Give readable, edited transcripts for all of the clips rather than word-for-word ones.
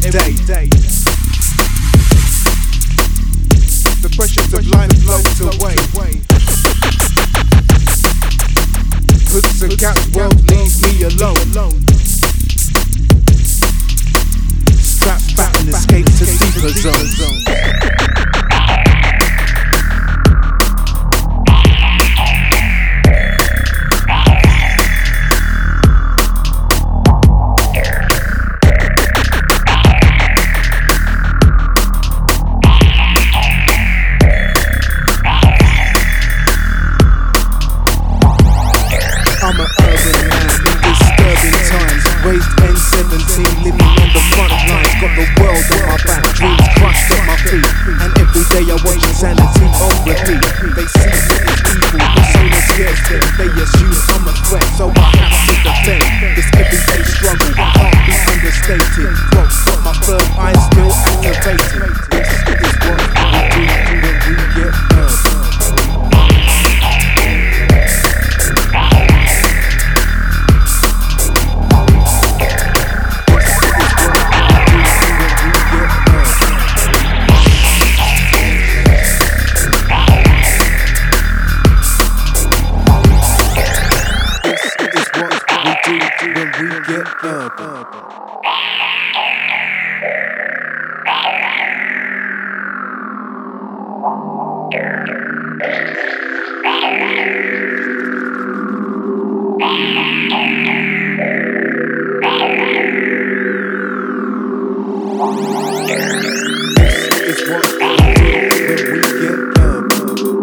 day. The pressures of life floats away. Hoods and caps, world leaves me alone. Strap back and escape to deeper zones. I'm an urban man in disturbing times. Raised N17, living on the front lines. Got the world on my back, dreams crushed at my feet. And every day I watch insanity on repeat. They see me as evil, persona scares them. They assume I'm a threat, so I have to defend. This everyday struggle can't be understated. But my third eye still activated. This is what we do when we get urban. When we get urban. This is what we do when we get urban.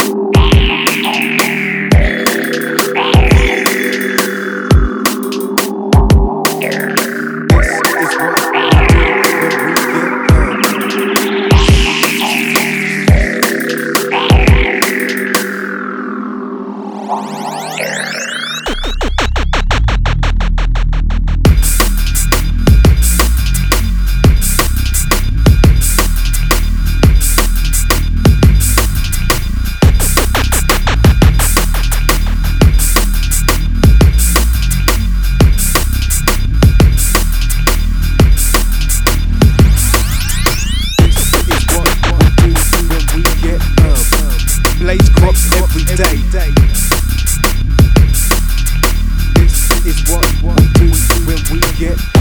Blaze crops every day. This is what we do when we get